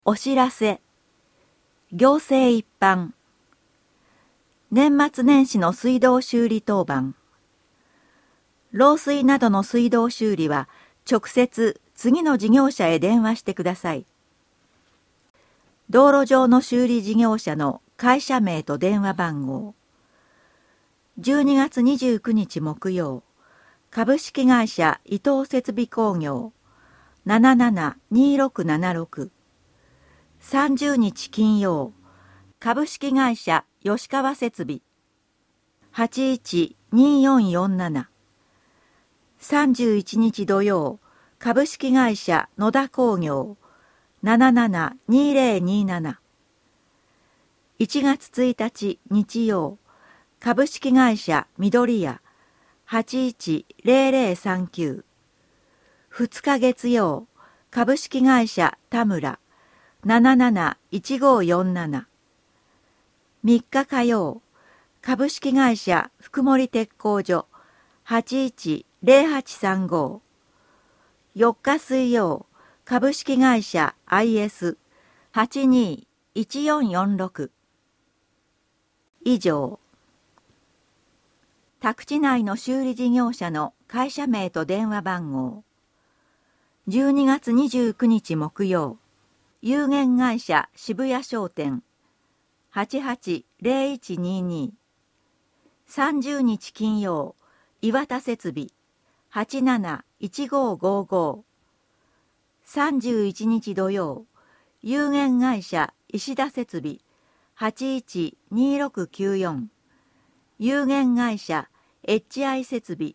お知らせ。行政一般。年末年始の水道修理当番。漏水などの水道修理は直接次の事業者へ電話してください。道路上の修理事業者の会社名と電話番号。12月29日木曜、株式会社伊藤設備工業 772676。30日金曜、株式会社吉川設備 812447。31日土曜、株式会社野田工業 772027。1月1日日曜、株式会社緑屋 810039。2日月曜、株式会社田村771547。3日火曜、株式会社福森鉄工所 810835。4日水曜、株式会社 IS821446。以上。宅地内の修理事業者の会社名と電話番号。12月29日木曜、有限会社渋谷商店 880122。30日金曜、岩田設備 871555。31日土曜、有限会社石田設備 812694。有限会社 HI 設備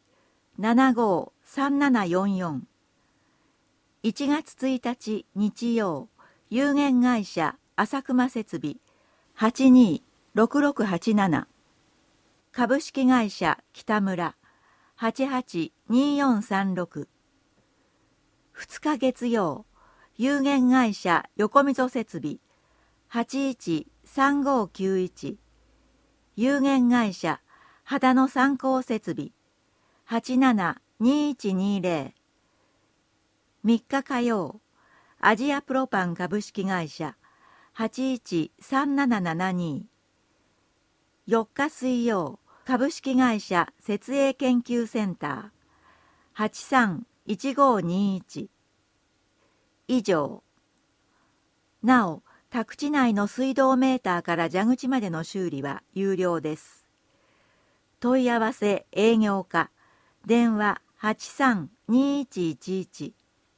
753744。1月1日日曜、有限会社浅熊設備 826687。株式会社北村 882436。2日月曜、有限会社横溝設備 813591。有限会社秦野三高設備 872120。3日火曜、アジアプロパン株式会社 813772。4日水曜、株式会社設営研究センター 831521。以上。なお、宅地内の水道メーターから蛇口までの修理は有料です。問い合わせ営業課、電話832111。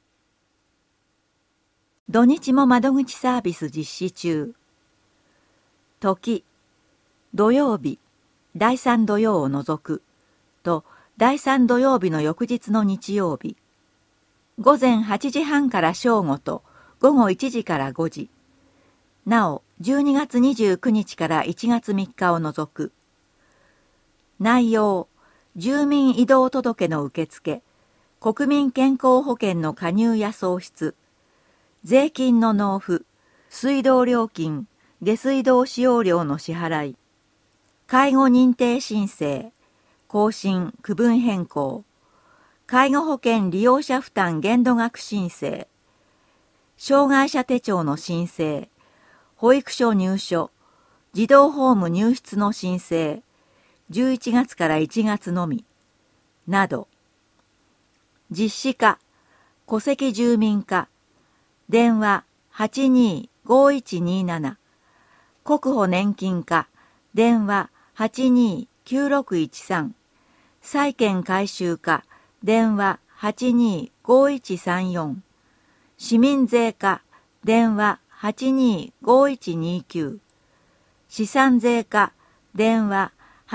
土日も窓口サービス実施中。時、土曜日、第3土曜を除くと第3土曜日の翌日の日曜日。午前8時半から正午と午後1時から5時。なお、12月29日から1月3日を除く。内容、住民移動届の受付、国民健康保険の加入や創出、税金の納付、水道料金、下水道使用料の支払い、介護認定申請、更新・区分変更、介護保険利用者負担限度額申請、障害者手帳の申請、保育所入所、児童ホーム入室の申請、11月から1月のみ、など。実施課、戸籍住民課、電話825127。国保年金課、電話829613。債権回収課、電話825134。市民税課、電話825129。資産税課、電話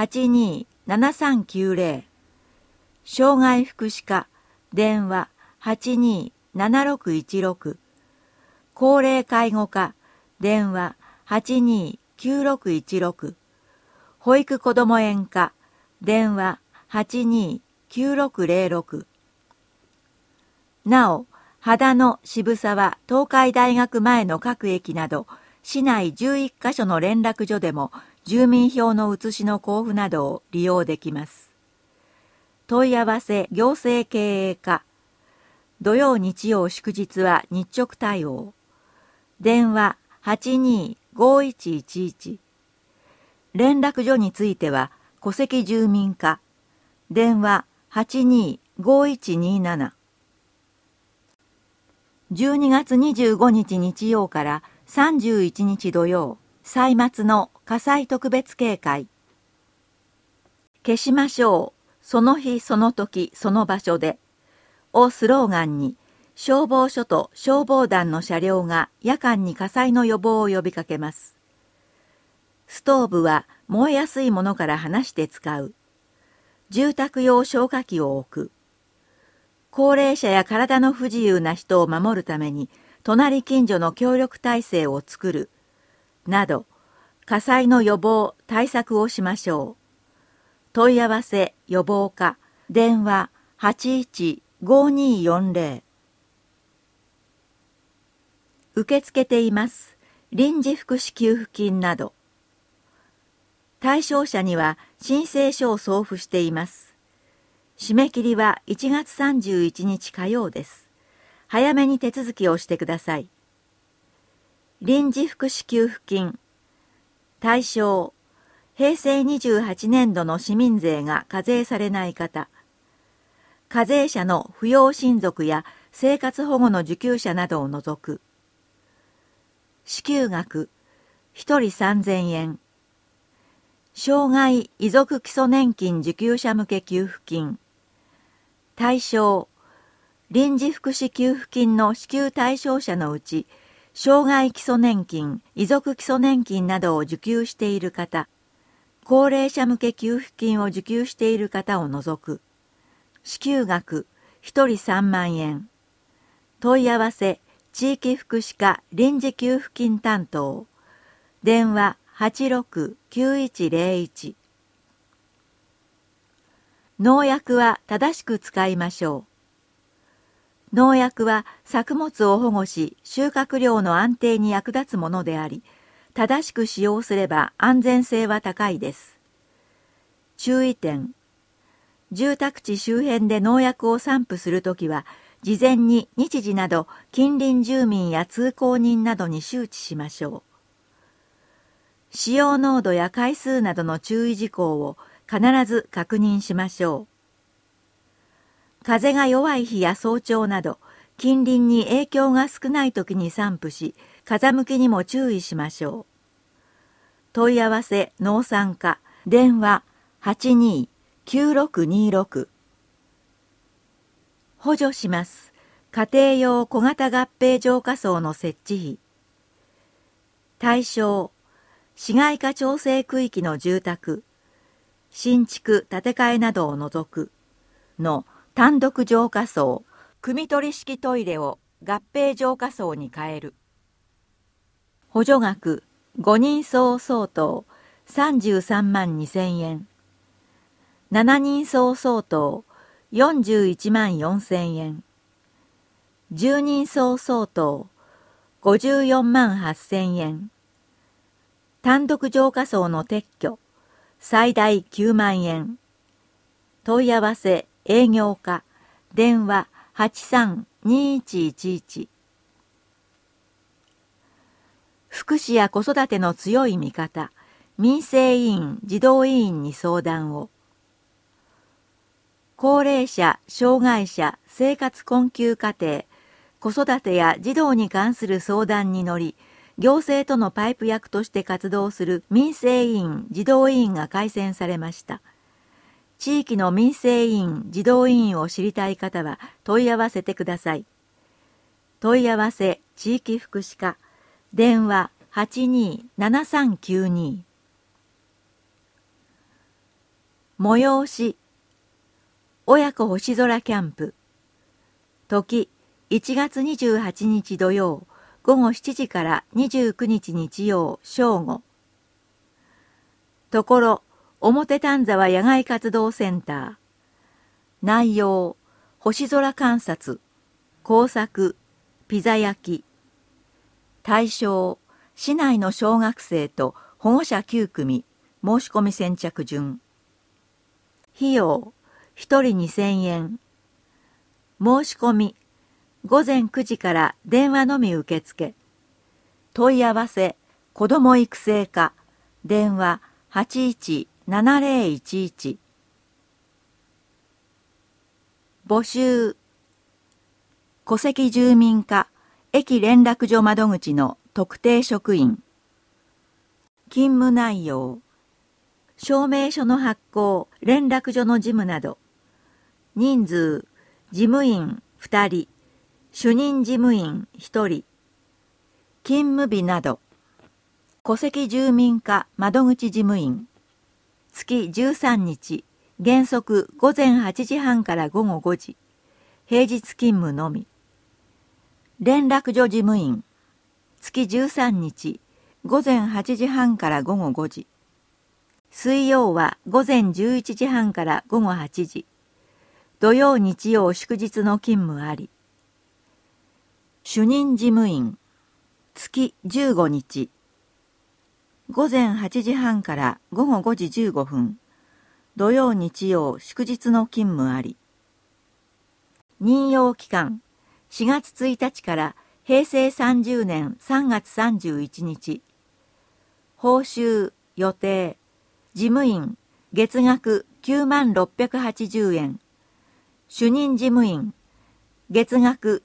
827390。障害福祉課、電話827616。高齢介護課、電話829616。保育こども園課、電話829606。なお、秦野、渋沢、東海大学前の各駅など、市内11カ所の連絡所でも、住民票の写しの交付などを利用できます。問い合わせ行政経営課。土曜日曜祝日は日直対応。 電話825111。連絡所については戸籍住民課。電話825127。12月25日日曜から31日土曜、歳末の火災特別警戒。消しましょう、その日その時その場所でをスローガンに、消防署と消防団の車両が夜間に火災の予防を呼びかけます。ストーブは燃えやすいものから離して使う。住宅用消火器を置く。高齢者や体の不自由な人を守るために隣近所の協力体制を作る。など、火災の予防、対策をしましょう。問い合わせ予防課、電話815240。受け付けています。臨時福祉給付金など。対象者には申請書を送付しています。締め切りは1月31日火曜です。早めに手続きをしてください。臨時福祉給付金。対象、平成28年度の市民税が課税されない方。課税者の扶養親族や生活保護の受給者などを除く。支給額、1人3000円。障害遺族基礎年金受給者向け給付金。対象、臨時福祉給付金の支給対象者のうち、障害基礎年金、遺族基礎年金などを受給している方、高齢者向け給付金を受給している方を除く。支給額、1人3万円。問い合わせ、地域福祉課臨時給付金担当。電話869101。農薬は正しく使いましょう。農薬は作物を保護し、収穫量の安定に役立つものであり、正しく使用すれば安全性は高いです。注意点。住宅地周辺で農薬を散布するときは、事前に日時など近隣住民や通行人などに周知しましょう。使用濃度や回数などの注意事項を必ず確認しましょう。風が弱い日や早朝など、近隣に影響が少ないときに散布し、風向きにも注意しましょう。問い合わせ農産課、電話829626。補助します。家庭用小型合併浄化槽の設置費。対象、市街化調整区域の住宅、新築建て替えなどを除くの単独浄化槽、汲み取り式トイレを合併浄化槽に変える。補助額5人層相当33万2000円。7人層相当41万4000円。10人層相当54万8000円。単独浄化槽の撤去最大9万円。問い合わせ営業課、電話832111。福祉や子育ての強い味方、民生委員・児童委員に相談を。高齢者、障害者、生活困窮家庭、子育てや児童に関する相談に乗り、行政とのパイプ役として活動する民生委員・児童委員が改選されました。地域の民生委員・児童委員を知りたい方は問い合わせてください。問い合わせ地域福祉課、電話827392。催し親子星空キャンプ。時1月28日土曜午後7時から29日日曜正午。ところ表丹沢野外活動センター。内容星空観察、工作、ピザ焼き。対象市内の小学生と保護者9組。申し込み先着順。費用1人2000円。申し込み午前9時から電話のみ受付。 問い合わせ子ども育成課電話817011募集戸籍住民課駅連絡所窓口の特定職員勤務内容証明書の発行連絡所の事務など人数事務員2人主任事務員1人勤務日など戸籍住民課窓口事務員月13日原則午前8時半から午後5時平日勤務のみ連絡所事務員月13日午前8時半から午後5時水曜は午前11時半から午後8時土曜日曜祝日の勤務あり主任事務員月15日午前8時半から午後5時15分土曜日曜祝日の勤務あり任用期間4月1日から平成30年3月31日報酬予定事務員月額9680円主任事務員月額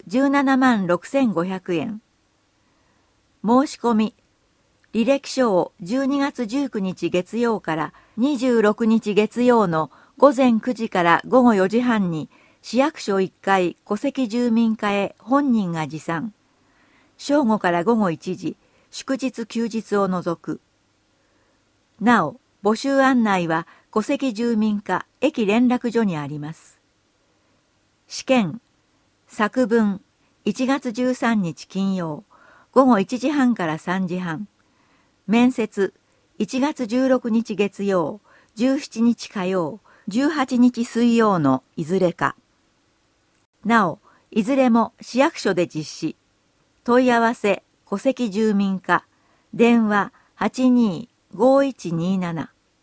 176500円申し込み履歴書を12月19日月曜から26日月曜の午前9時から午後4時半に市役所1階戸籍住民課へ本人が持参正午から午後1時祝日休日を除くなお募集案内は戸籍住民課駅連絡所にあります試験作文1月13日金曜午後1時半から3時半面接1月16日月曜17日火曜18日水曜のいずれかなおいずれも市役所で実施問い合わせ戸籍住民課電話825127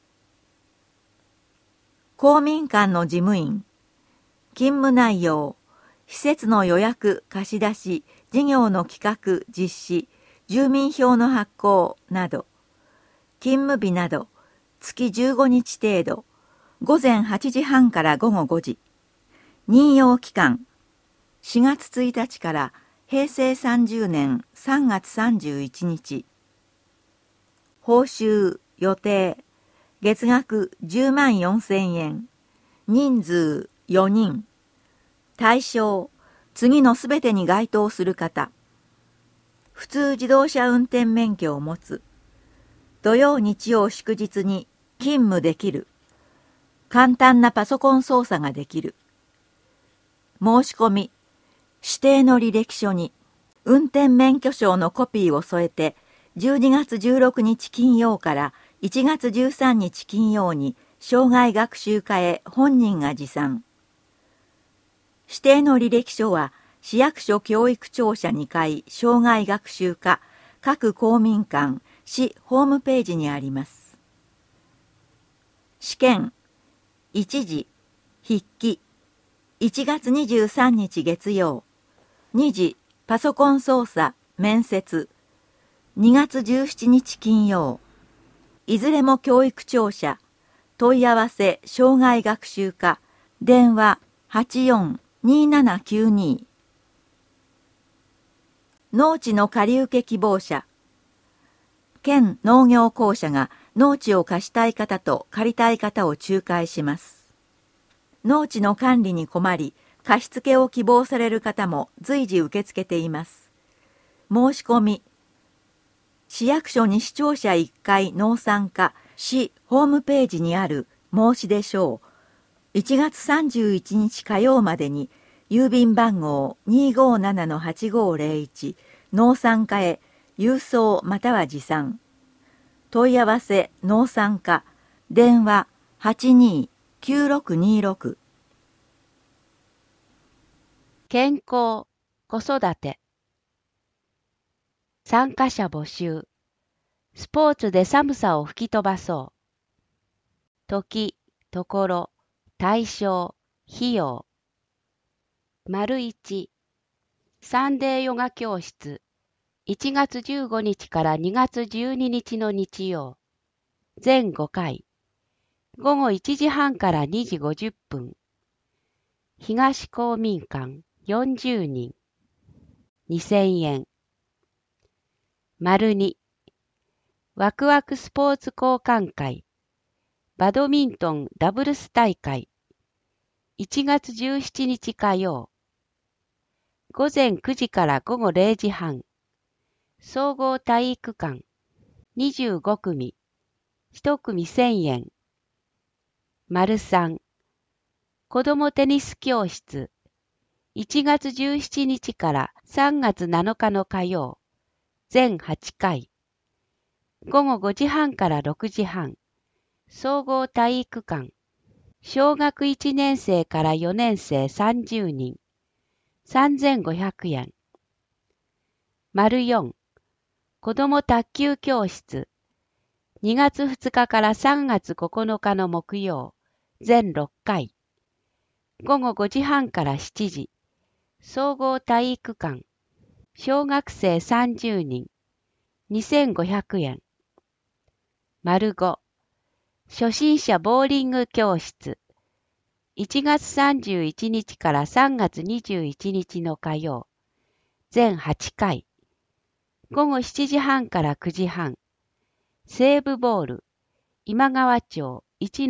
公民館の事務員勤務内容施設の予約貸し出し事業の企画実施住民票の発行など勤務日など月15日程度午前8時半から午後5時任用期間4月1日から平成30年3月31日報酬予定月額10万4000円人数4人対象次のすべてに該当する方普通自動車運転免許を持つ土曜日曜祝日に勤務できる簡単なパソコン操作ができる申し込み指定の履歴書に運転免許証のコピーを添えて12月16日金曜から1月13日金曜に生涯学習課へ本人が持参指定の履歴書は市役所教育庁舎2階生涯学習課各公民館市ホームページにあります試験1時筆記1月23日月曜2時パソコン操作面接2月17日金曜いずれも教育庁舎問い合わせ生涯学習課電話842792農地の借受希望者県農業公社が農地を貸したい方と借りたい方を仲介します農地の管理に困り貸付を希望される方も随時受け付けています申し込み市役所西庁舎1階農産課市ホームページにある申し出書を1月31日火曜までに郵便番号 257-8501 農産課へ郵送または持参問い合わせ農産課電話829626 健康子育て参加者募集スポーツで寒さを吹き飛ばそう時、ところ、対象、費用。1、サンデーヨガ教室、 1月15日から2月12日の日曜。全5回。午後1時半から2時50分。東公民館40人。2000円。2、ワクワクスポーツ交換会。バドミントンダブルス大会。1月17日火曜。午前9時から午後0時半。総合体育館。25組。1組1000円。3、子どもテニス教室。1月17日から3月7日の火曜。全8回。午後5時半から6時半。総合体育館。小学1年生から4年生30人。3500円。4、子ども卓球教室。2月2日から3月9日の木曜。全6回。午後5時半から7時。総合体育館。小学生30人。2500円。5、初心者ボーリング教室。1月31日から3月21日の火曜。全8回。午後7時半から9時半。西武ボール。今川町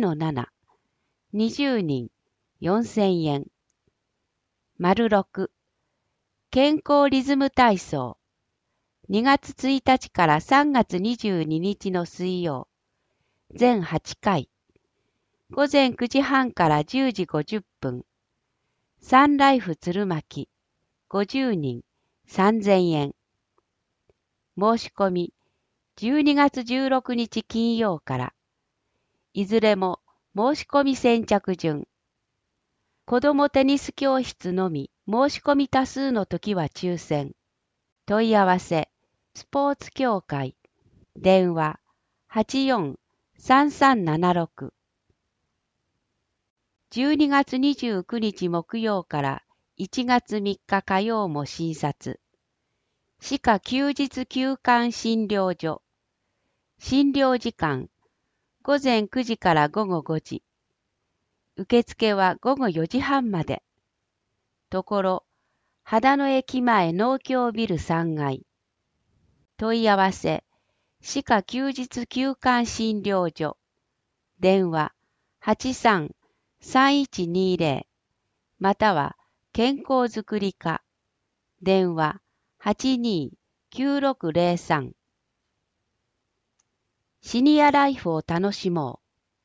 1-7。20人。4000円。6、健康リズム体操。2月1日から3月22日の水曜。全8回。午前9時半から10時50分。サンライフ鶴巻。50人。3000円。申し込み。12月16日金曜から。いずれも申し込み先着順。子どもテニス教室のみ申し込み多数の時は抽選。問い合わせ、スポーツ協会。電話、84-3376。12月29日木曜から1月3日火曜も診察。歯科休日休館診療所。診療時間、午前9時から午後5時。受付は午後4時半まで。ところ、秦野駅前農協ビル3階。問い合わせ、歯科休日休館診療所。電話、83-3120。または、健康づくり課。電話、82-9603。シニアライフを楽しもう。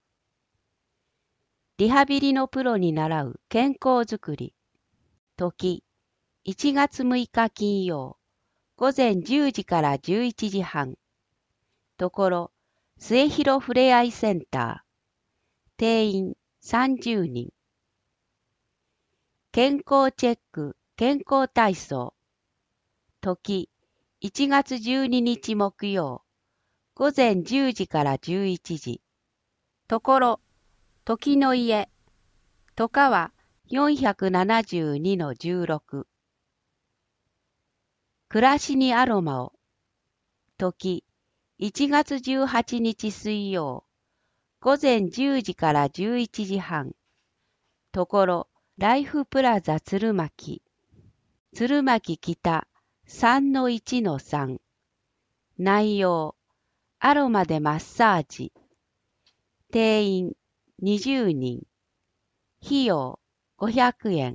リハビリのプロに習う健康づくり。時、1月6日金曜、午前10時から11時半。ところ、末広ふれあいセンター。定員30人。健康チェック、健康体操。時、1月12日木曜、午前10時から11時。ところ、時の家。とかは472-16。暮らしにアロマを。時、1月18日水曜、午前10時から11時半。ところ、ライフプラザ鶴巻。鶴巻北 3-1-3。内容、アロマでマッサージ。定員20人。費用500円。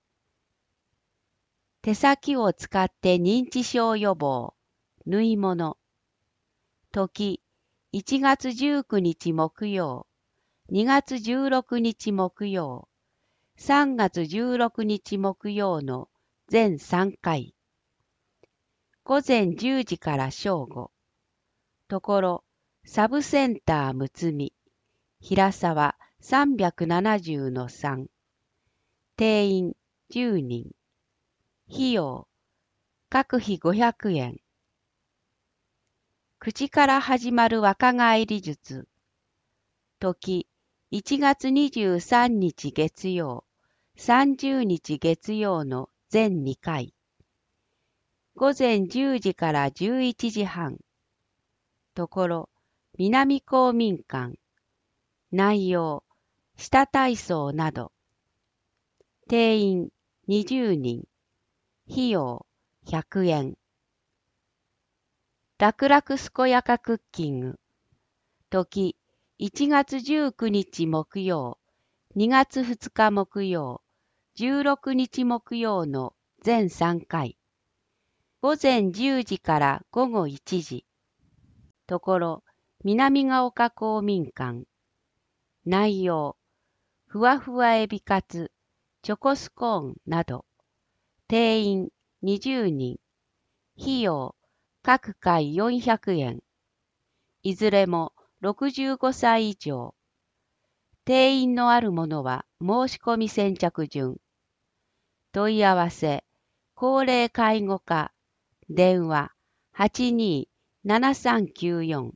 手先を使って認知症予防。縫い物。時、1月19日木曜、2月16日木曜、3月16日木曜の全3回。午前10時から正午。ところ、サブセンターむつみ。平沢370-3。定員10人。費用、各費500円。口から始まる若返り術。時、1月23日月曜、30日月曜の全2回。 午前10時から11時半。ところ、南公民館。内容、下体操など。定員20人。費用100円。楽々健やかクッキング。時、1月19日木曜、2月2日木曜、16日木曜の全3回。午前10時から午後1時。ところ、南ヶ丘公民館。内容、ふわふわエビカツ、チョコスコーンなど。定員20人。費用、各回400円。いずれも65歳以上。定員のあるものは申し込み先着順。問い合わせ、高齢介護課、電話827394。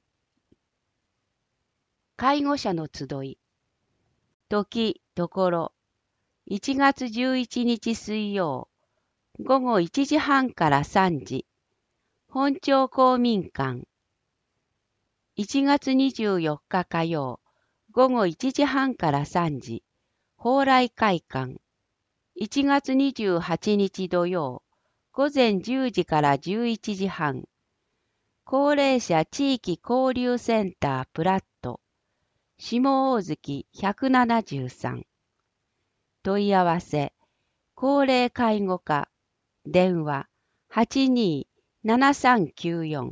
介護者の集い。時、ところ、1月11日水曜、午後1時半から3時、本町公民館。1月24日火曜、午後1時半から3時、蓬莱会館。1月28日土曜、午前10時から11時半、高齢者地域交流センタープラット、下大月173。問い合わせ、高齢介護課、電話827394。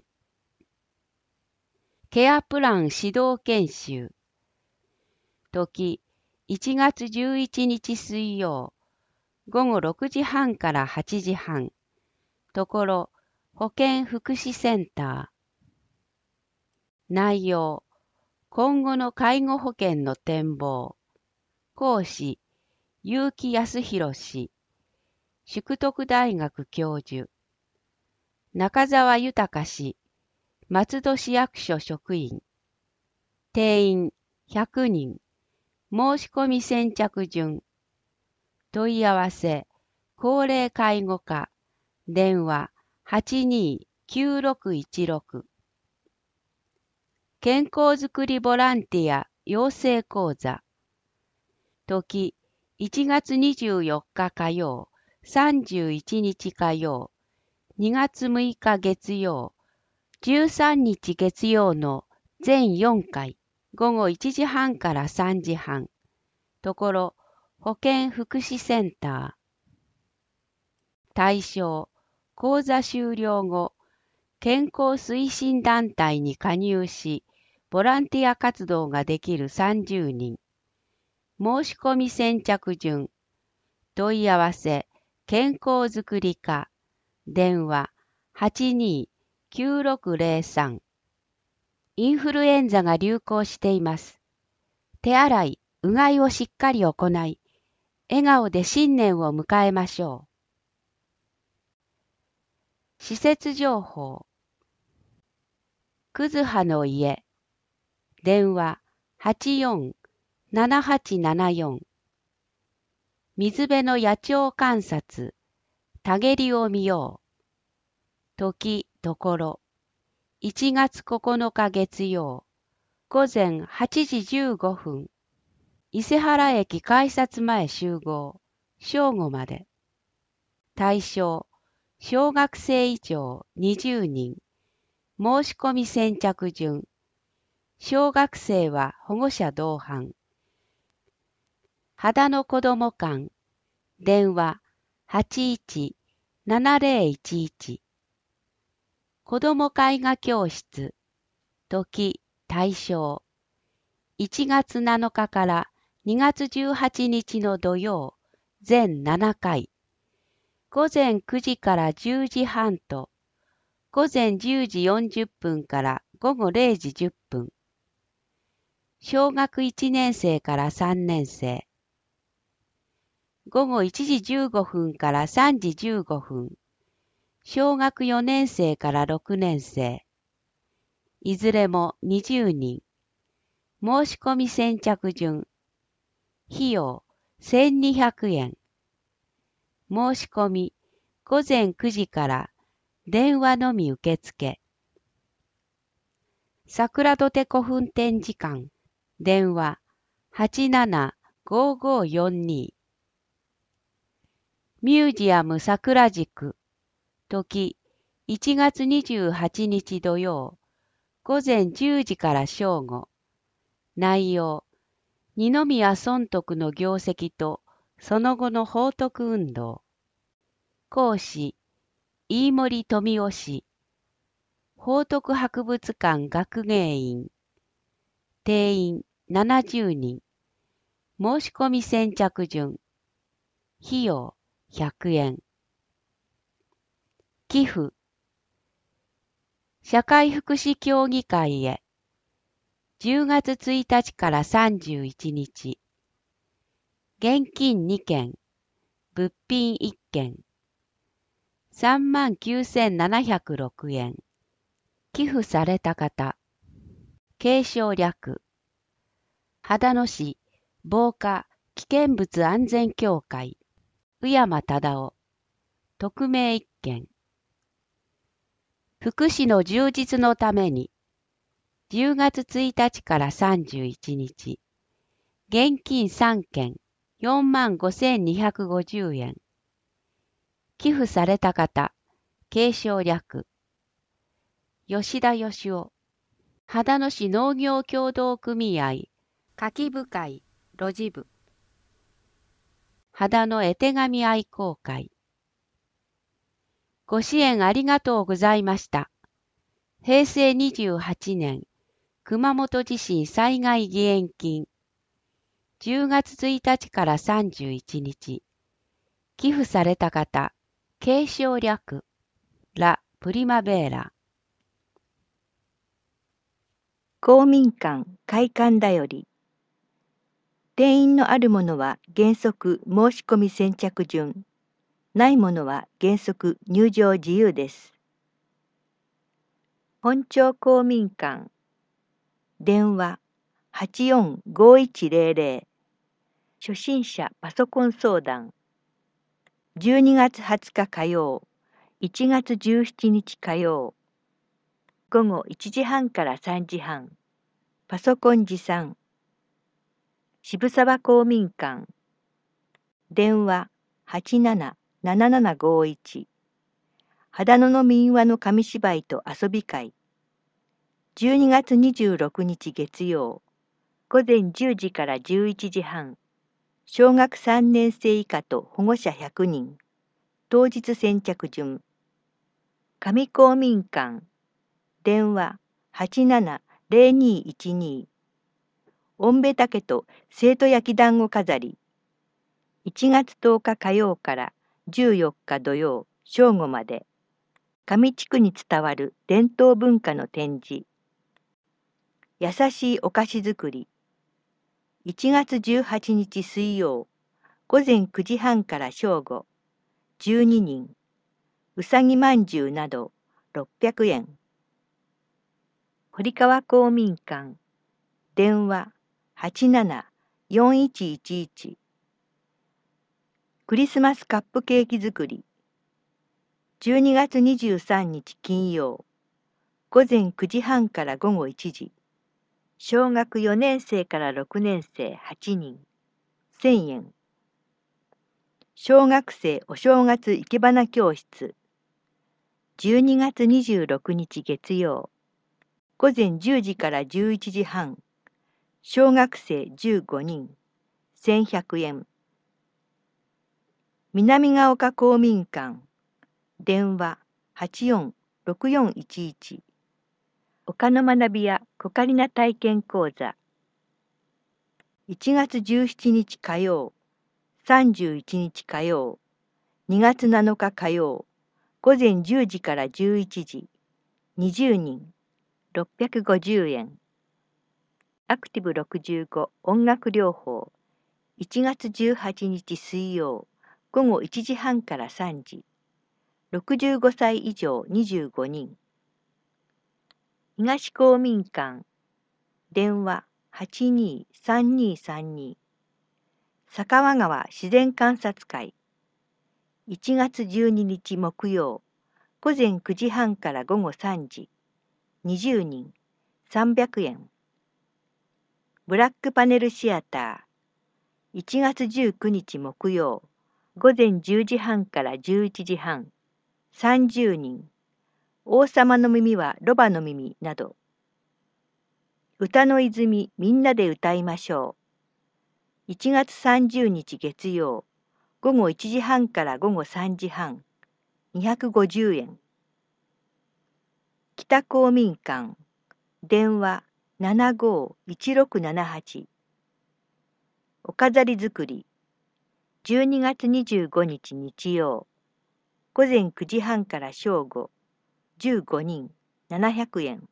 ケアプラン指導研修。時、1月11日水曜、午後6時半から8時半。ところ、保健福祉センター。内容、今後の介護保険の展望。講師、結城康弘氏。淑徳大学教授。中澤豊氏。松戸市役所職員。定員100人。申し込み先着順。問い合わせ、高齢介護課。電話829616。健康づくりボランティア養成講座。時、1月24日火曜、31日火曜、2月6日月曜、13日月曜の全4回、午後1時半から3時半。ところ、保健福祉センター。対象、講座終了後、健康推進団体に加入し、ボランティア活動ができる30人。申し込み先着順。問い合わせ、健康づくり課。電話829603。インフルエンザが流行しています。手洗い、うがいをしっかり行い、笑顔で新年を迎えましょう。施設情報。くずはの家。電話847874。水辺の野鳥観察。たげりを見よう。時、ところ。1月9日月曜。午前8時15分。伊勢原駅改札前集合。正午まで。対象、小学生以上20人。申し込み先着順。小学生は保護者同伴。秦野子ども館。電話817011。子ども絵画教室。時、対象。1月7日から2月18日の土曜、全7回。午前9時から10時半と、午前10時40分から午後0時10分。小学1年生から3年生。午後1時15分から3時15分。小学4年生から6年生。いずれも20人。申し込み先着順。費用1200円。申し込み午前9時から電話のみ受付。桜土手古墳展示館。電話87-5542。ミュージアム桜宿。時1月28日土曜。午前10時から正午。内容、二宮尊徳の業績とその後の宝徳運動。講師、飯森富夫氏。宝徳博物館学芸員。定員70人。申し込み先着順。費用100円。寄付。社会福祉協議会へ。10月1日から31日。現金2件。物品1件。39,706円。寄付された方。継承略。秦野市防火危険物安全協会。宇山忠夫。匿名1件。福祉の充実のために。10月1日から31日。現金3件。45,250円。寄付された方。継承略。吉田義雄。秦野市農業協同組合。柿部会路地部。秦野絵手紙愛好会。ご支援ありがとうございました。平成28年、熊本地震災害義援金。10月1日から31日。寄付された方、継承略。ラ・プリマベーラ。 公民館開館だより。定員のあるものは原則申し込み先着順。ないものは原則入場自由です。本町公民館。電話84-5100。初心者パソコン相談。12月20日火曜、1月17日火曜。午後1時半から3時半。パソコン持参。渋沢公民館。電話87-7751。秦野の民話の紙芝居と遊び会。12月26日月曜。午前10時から11時半。小学3年生以下と保護者100人。当日先着順。上公民館。電話87-0212。おんべ竹と生徒焼き団子飾り。1月10日火曜から14日土曜正午まで。上地区に伝わる伝統文化の展示。優しいお菓子作り。1月18日水曜。午前9時半から正午。12人。うさぎまんじゅうなど600円。堀川公民館。電話87-4111。クリスマスカップケーキ作り。12月23日金曜。午前9時半から午後1時。小学4年生から6年生8人。1000円。小学生お正月生け花教室。12月26日月曜。午前10時から11時半。小学生15人。1100円。南ヶ丘公民館。電話84-6411。丘の学びやコカリナ体験講座。1月17日火曜。31日火曜。2月7日火曜。午前10時から11時。20人。650円。アクティブ65音楽療法。1月18日水曜。午後1時半から3時。65歳以上25人。東公民館。電話82-3232。坂和川自然観察会。1月12日木曜。 午前9時半から午後3時、20人、300円。ブラックパネルシアター、1月19日木曜、午前10時半から11時半、30人。王様の耳はロバの耳など。歌の泉みんなで歌いましょう。1月30日月曜、午後1時半から午後3時半、250円。北公民館、電話751678。お飾り作り、12月25日日曜、午前9時半から正午、15人、700円。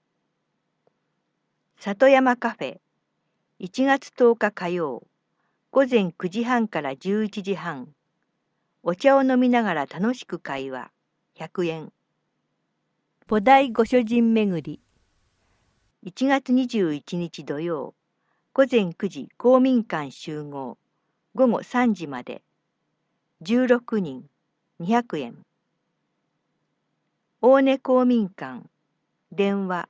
里山カフェ、1月10日火曜、午前9時半から11時半、お茶を飲みながら楽しく会話、100円。菩提御所人巡り、1月21日土曜、午前9時公民館集合、午後3時まで、16人、200円。大根公民館、電話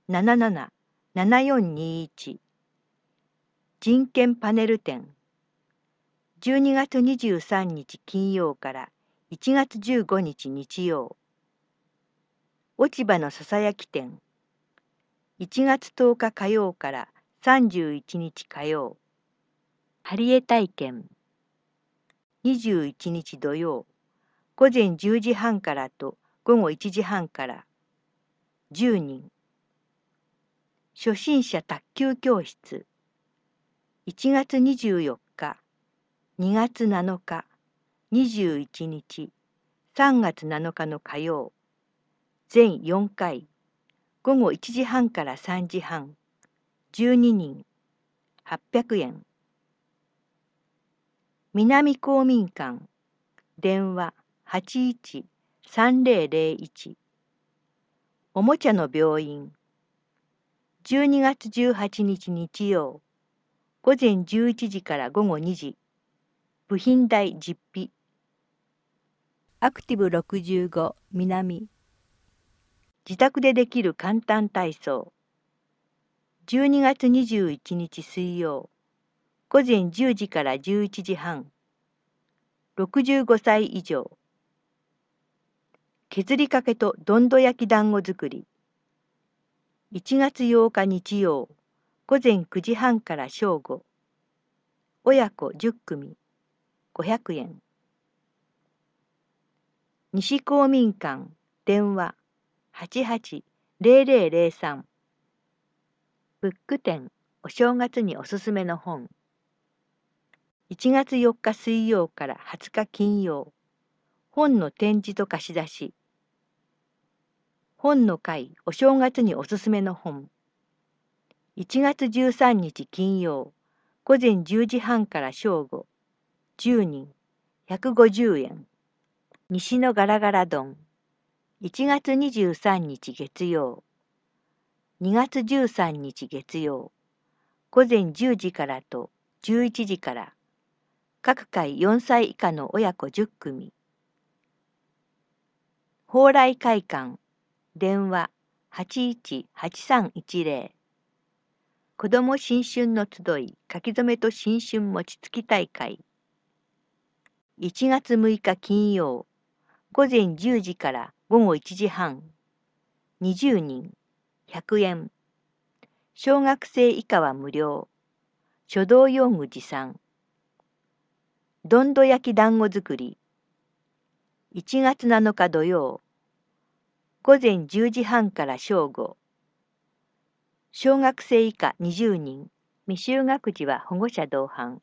777421。人権パネル展、12月23日金曜から1月15日日曜。落ち葉のささやき展、1月10日火曜から31日火曜。貼り絵体験、21日土曜、午前10時半からと午後1時半から、10人。初心者卓球教室、1月24日、2月7日、21日、3月7日の火曜。全4回、午後1時半から3時半、12人、800円。南公民館、電話813001。おもちゃの病院、12月18日日曜、午前11時から午後2時、部品代実費。アクティブ65南、自宅でできる簡単体操、12月21日水曜、午前10時から11時半、65歳以上。削りかけとどんど焼き団子作り、1月8日日曜、午前9時半から正午。親子10組、500円。西公民館、電話880003。ブック展、お正月におすすめの本。1月4日水曜から20日金曜。本の展示と貸し出し。本の会、お正月におすすめの本。1月13日金曜、午前10時半から正午。10人、150円。西のガラガラ丼。1月23日月曜。2月13日月曜。午前10時からと11時から。各回4歳以下の親子10組。蓬莱会館、電話818310。子ども新春の集い書き初めと新春餅つき大会。1月6日金曜、午前10時から午後1時半。20人、100円。小学生以下は無料。書道用具持参。どんど焼き団子作り。1月7日土曜。午前10時半から正午。小学生以下20人。未就学児は保護者同伴。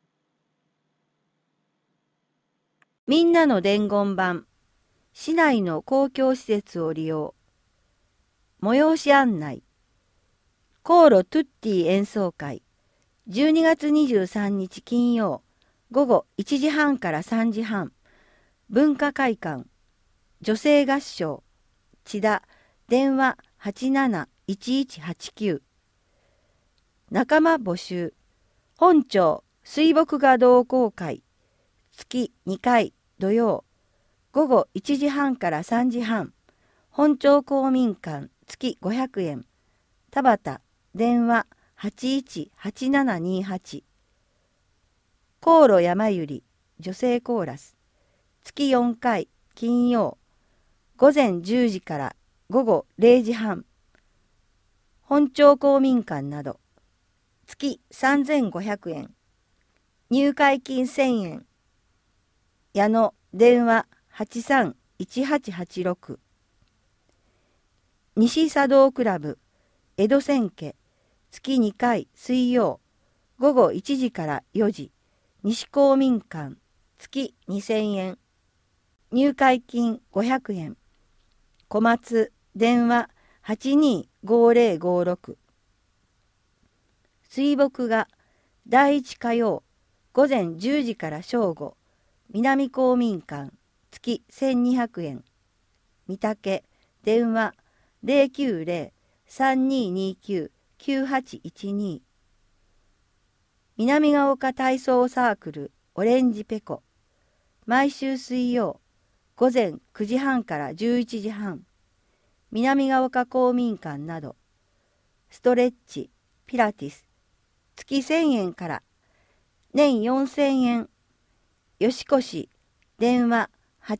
みんなの伝言板。市内の公共施設を利用。催し案内。コーロトゥッティ演奏会。12月23日金曜。午後1時半から3時半。文化会館。女性合唱。千田。電話871189。仲間募集。本町水墨画同好会。月2回土曜。午後1時半から3時半。 本町公民館月500円。田端電話818728。航路山ゆり女性コーラス月4回金曜午前10時から午後0時半。本町公民館など月3500円。入会金1000円。矢野電話831886。西茶道クラブ江戸千家月2回水曜午後1時から4時。西公民館月2000円。入会金500円。小松電話825056。水墨画第1火曜午前10時から正午。南公民館月1200円。御嶽電話090-3229-9812。南ヶ丘体操サークルオレンジペコ毎週水曜午前9時半から11時半。南ヶ丘公民館などストレッチピラティス月1000円から年4000円。吉越電話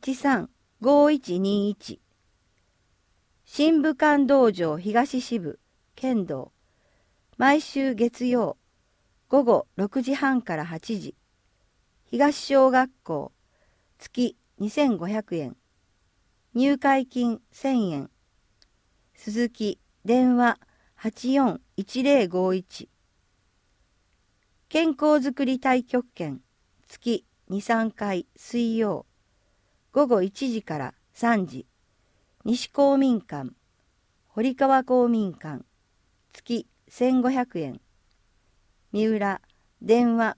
835121。新武館道場東支部剣道毎週月曜午後6時半から8時。東小学校月2500円。入会金1000円。鈴木電話841051。健康づくり太極拳月2、3回水曜午後1時から3時。西公民館堀川公民館月1500円。三浦電話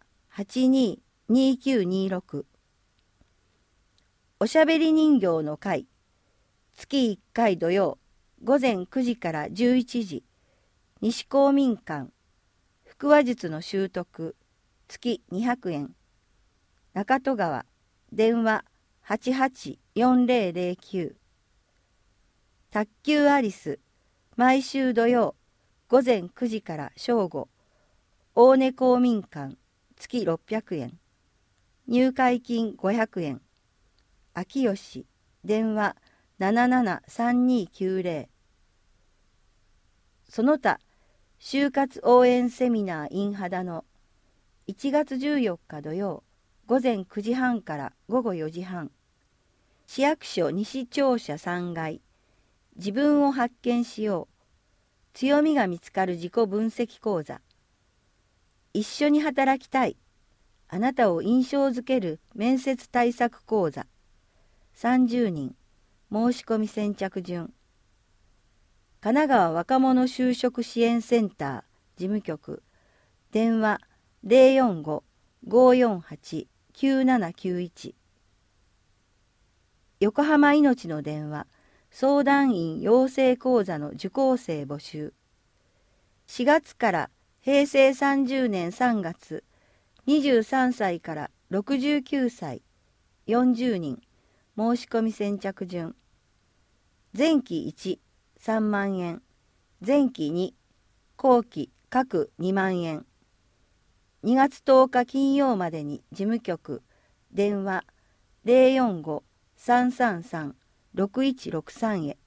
822926。おしゃべり人形の会月1回土曜午前9時から11時。西公民館腹話術の習得月200円。中戸川電話884009。卓球アリス毎週土曜午前9時から正午。大根公民館月600円。入会金500円。秋吉電話773290。その他就活応援セミナー in 秦野1月14日土曜午前9時半から午後4時半。市役所西庁舎3階自分を発見しよう。強みが見つかる自己分析講座。一緒に働きたい。あなたを印象づける面接対策講座。30人。申し込み先着順。神奈川若者就職支援センター事務局。電話045-548-9791。横浜いのちの電話相談員養成講座の受講生募集。4月から平成30年3月、23歳から69歳、40人、申し込み先着順。前期1、3万円。前期2、後期各2万円。2月10日金曜までに事務局、電話045-333-6163へ。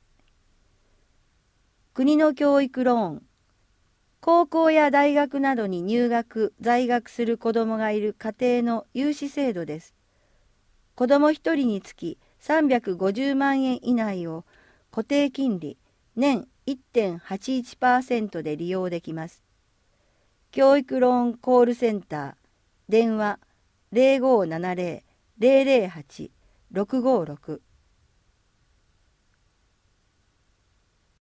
国の教育ローン。高校や大学などに入学・在学する子どもがいる家庭の融資制度です。子ども1人につき350万円以内を固定金利年 1.81% で利用できます。教育ローンコールセンター、電話 0570-008-656